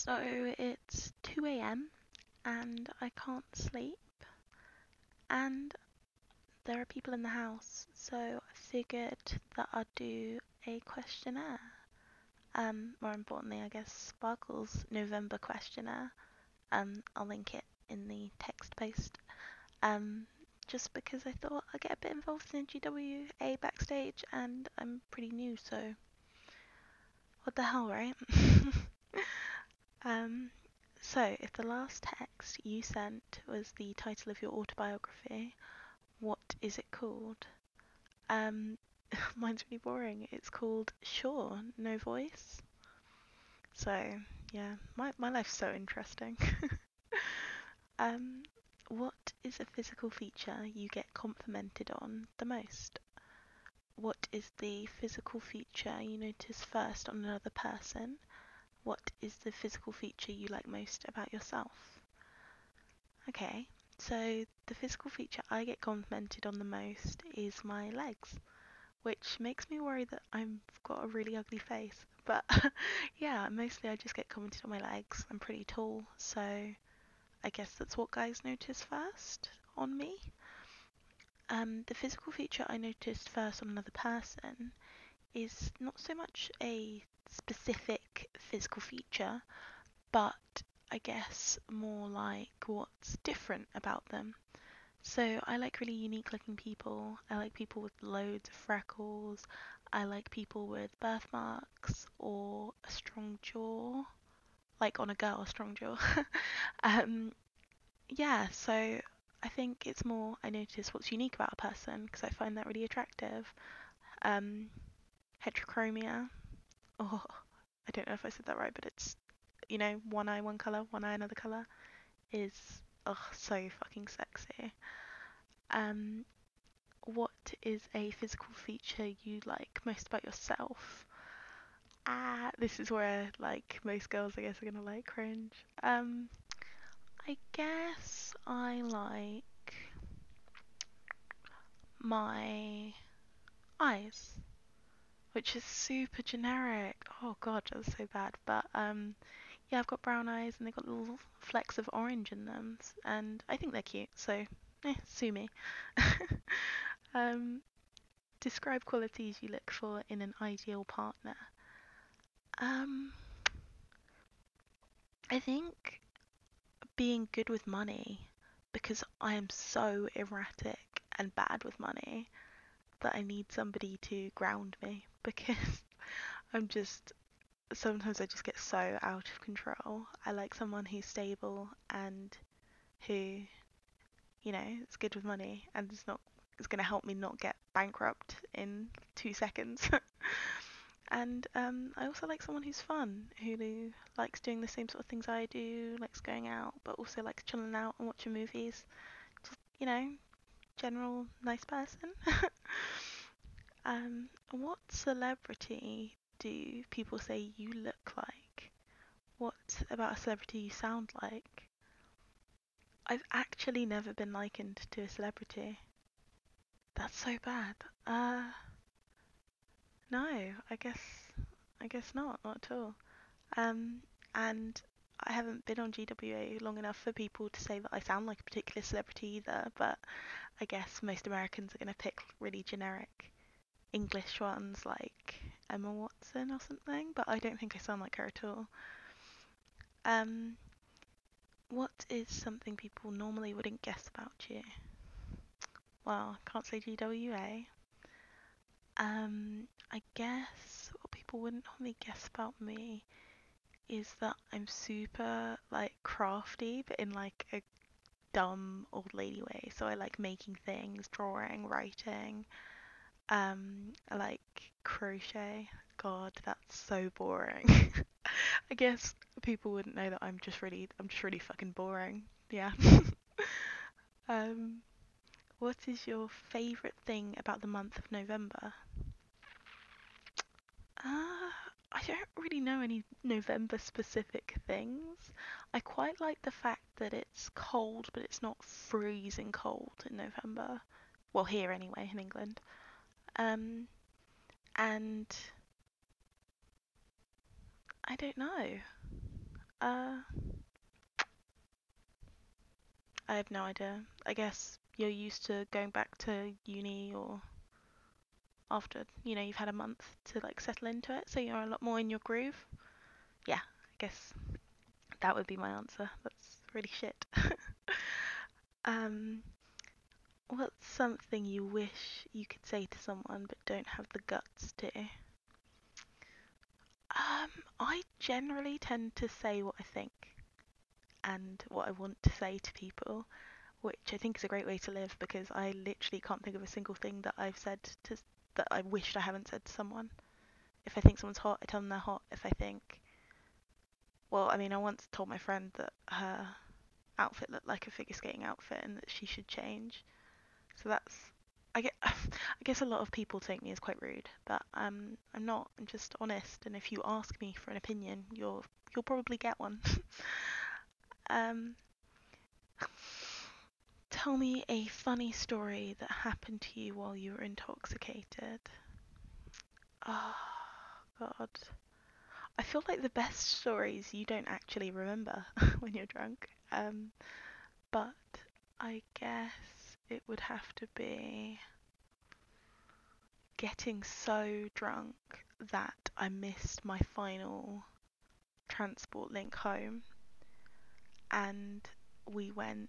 So it's 2 a.m. and I can't sleep, and there are people in the house, so I figured that I'd do a questionnaire. More importantly, I guess Sparkle's November questionnaire. I'll link it in the text post. Um, just because I thought I'd get a bit involved in GWA backstage, and I'm pretty new, so what the hell, right? Um, so if the last text you sent was the title of your autobiography, what is it called? Um, Mine's really boring. It's called Sure, No Voice. So, yeah, my life's so interesting. Um, what is a physical feature you get complimented on the most? What is the physical feature you notice first on another person? What is the physical feature you like most about yourself? Okay, so the physical feature I get complimented on the most is my legs, which makes me worry that I've got a really ugly face. But yeah, mostly I just get commented on my legs. I'm pretty tall, so I guess that's what guys notice first on me. The physical feature I noticed first on another person is not so much a specific physical feature, but I guess more like what's different about them. So I like really unique looking people. I like people with loads of freckles. I like people with birthmarks or a strong jaw, like on a girl, a strong jaw. um, yeah, so I think it's more I notice what's unique about a person because I find that really attractive. Um, Heterochromia. Oh, I don't know if I said that right, but it's, one eye one colour, one eye another colour is, so fucking sexy. Um, what is a physical feature you like most about yourself? This is where, like, most girls, I guess, are gonna, like, cringe. I guess I like my eyes, which is super generic. Oh god, that's so bad. But, yeah, I've got brown eyes and they've got little flecks of orange in them, and I think they're cute, so, sue me. Um, Describe qualities you look for in an ideal partner. Um, I think being good with money, because I am so erratic and bad with money that I need somebody to ground me because I'm just sometimes I just get so out of control. I like someone who's stable and who, is good with money and is going to help me not get bankrupt in 2 seconds. And I also like someone who's fun, who likes doing the same sort of things I do, likes going out, but also likes chilling out and watching movies. Just, general nice person. What celebrity do people say you look like? What about a celebrity you sound like? I've actually never been likened to a celebrity. That's so bad. No, I guess not at all. Um, and I haven't been on GWA long enough for people to say that I sound like a particular celebrity either, but I guess most Americans are going to pick really generic English ones like Emma Watson or something, but I don't think I sound like her at all. Um, what is something people normally wouldn't guess about you? Well, I can't say GWA. I guess what people wouldn't normally guess about me is that I'm super like crafty, but in like a dumb old lady way. So I like making things, drawing, writing. I like crochet. God, that's so boring. I guess people wouldn't know that I'm just really fucking boring. Yeah. um, what is your favorite thing about the month of November? Uh, I don't really know any November specific things. I quite like the fact that it's cold, but it's not freezing cold in November. Well, here anyway, in England. Um, and I don't know. Uh, I have no idea. I guess you're used to going back to uni or after, you've had a month to like settle into it, so you're a lot more in your groove. Yeah, I guess that would be my answer. That's really shit. um, what's something you wish you could say to someone but don't have the guts to? I generally tend to say what I think and what I want to say to people, which I think is a great way to live because I literally can't think of a single thing that I've said to that I wished I haven't said to someone. If I think someone's hot, I tell them they're hot. If I think, well, I mean, I once told my friend that her outfit looked like a figure skating outfit and that she should change. So that's, I guess a lot of people take me as quite rude, but I'm not. I'm just honest, and if you ask me for an opinion, you'll probably get one. um, Tell me a funny story that happened to you while you were intoxicated. Oh God. I feel like the best stories you don't actually remember when you're drunk. But I guess it would have to be getting so drunk that I missed my final transport link home, and we went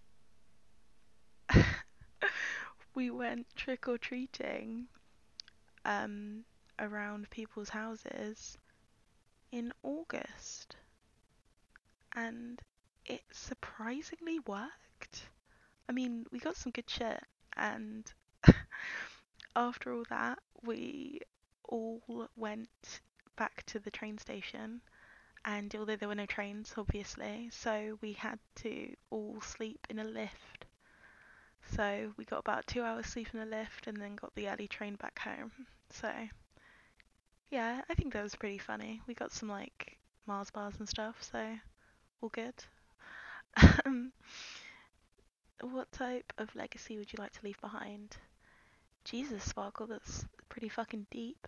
we went trick or treating um around people's houses in August, and it surprisingly worked. I mean, we got some good shit, and after all that, we all went back to the train station. And although there were no trains, obviously, so we had to all sleep in a lift. So we got about 2 hours sleep in the lift and then got the early train back home. So yeah, I think that was pretty funny. We got some like Mars bars and stuff, so all good. Um, what type of legacy would you like to leave behind? Jesus, Sparkle, that's pretty fucking deep.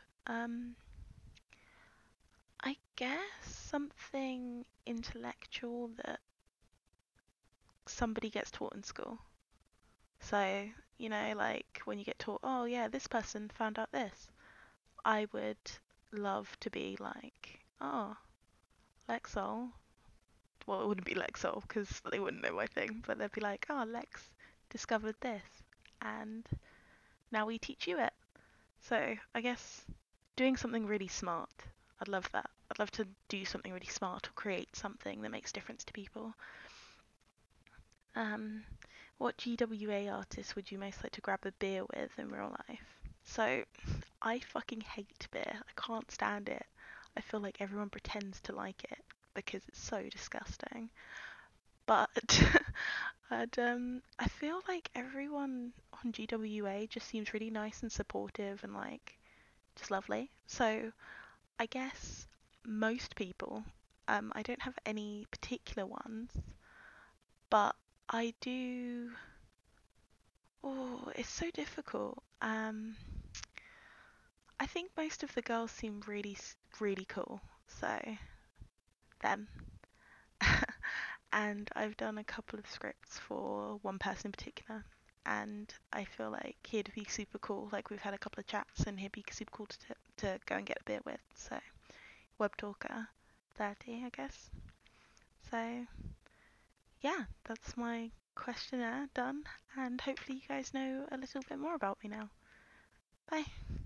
I guess something intellectual that somebody gets taught in school. So, like when you get taught, oh yeah, this person found out this. I would love to be like, oh, Lexol. Well, it wouldn't be Lexol because they wouldn't know my thing, but they'd be like, oh, Lex discovered this, and now we teach you it. So I guess doing something really smart. I'd love that. I'd love to do something really smart or create something that makes a difference to people. Um, what GWA artist would you most like to grab a beer with in real life? So, I fucking hate beer. I can't stand it. I feel like everyone pretends to like it because it's so disgusting. But I feel like everyone on GWA just seems really nice and supportive and like just lovely. So, I guess most people. I don't have any particular ones, but I do. Oh, it's so difficult. I think most of the girls seem really, really cool. So, them. And I've done a couple of scripts for one person in particular. And I feel like he'd be super cool. Like, we've had a couple of chats, and he'd be super cool to go and get a beer with. So, Web Talker 30, I guess. So, yeah, that's my questionnaire done. And hopefully, you guys know a little bit more about me now. Bye.